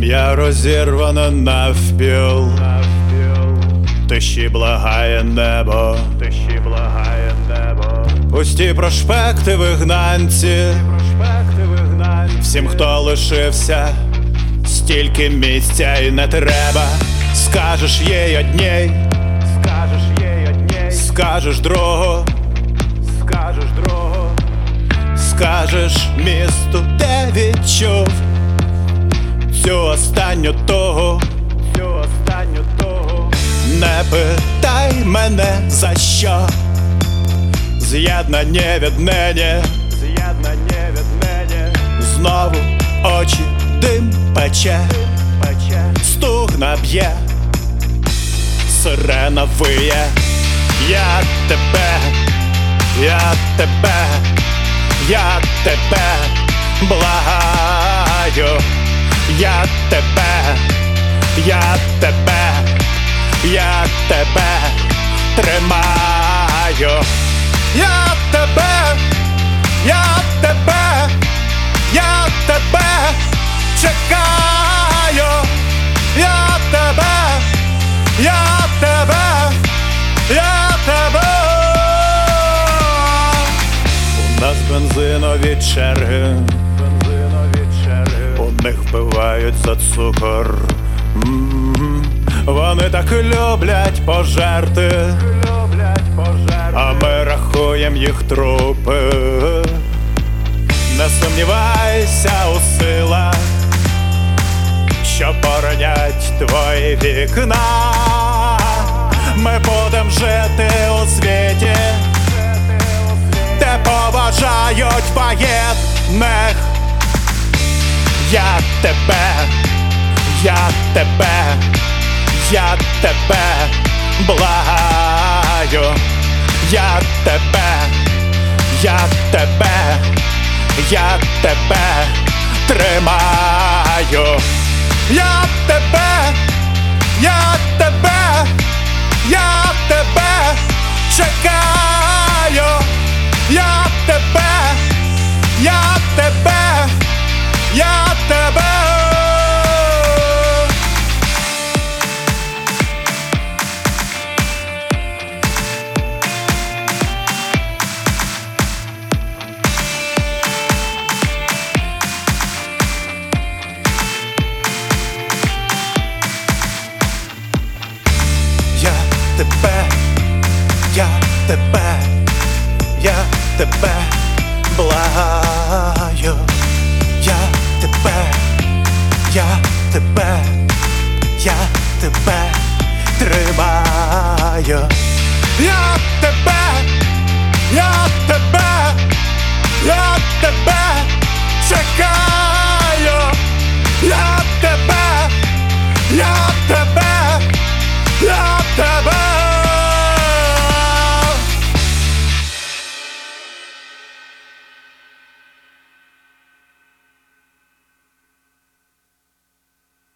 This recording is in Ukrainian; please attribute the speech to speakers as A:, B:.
A: Ім'я розірвано навпіл, тиші благає небо, пусті проспекти вигнанці. Всім, хто лишився, стільки місця і не треба. Скажеш їй одній, скажеш другу, скажеш місту, де відчув цю останню тугу. Не питай мене за що, з'єднані віднині. Знову очі, дим пече, стугна б'є, сирена виє. Я тебе, я тебе, я тебе благаю. Я тебе, я тебе, я тебе тримаю. Я тебе, я тебе, я тебе чекаю. Я тебе, я тебе, я тебе. У нас бензинові черги, у них вбивають за цукор. Вони так люблять пожерти, а ми рахуємо їх трупи. Не сумнівайся у силах, що боронять твої вікна. Ми будем жити у світі, де поважають воєнних. Я тебе, я тебе, я тебе благаю. Я тебе, я тебе, я тебе тримаю. Я тебе, я тебе, я тебе чекаю. Я тебе, я тебе, я тебе. Я тебе, я тебе благаю. Я тебе, я тебе, я тебе тримаю. Я тебе, я тебе, я тебе чекаю.